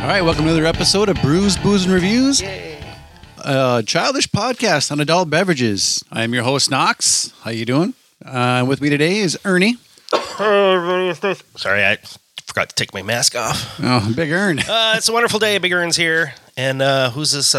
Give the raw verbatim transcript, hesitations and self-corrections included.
right, welcome to another episode of Brews, Booze, and Reviews. Yay. Uh, childish podcast on adult beverages. I am your host, Knox. How you doing? Uh, with me today is Ernie. Hey, everybody, it's nice. Sorry, I forgot to take my mask off. Oh, Big Ern. Uh, it's a wonderful day. Big Ern's here. And uh, who's this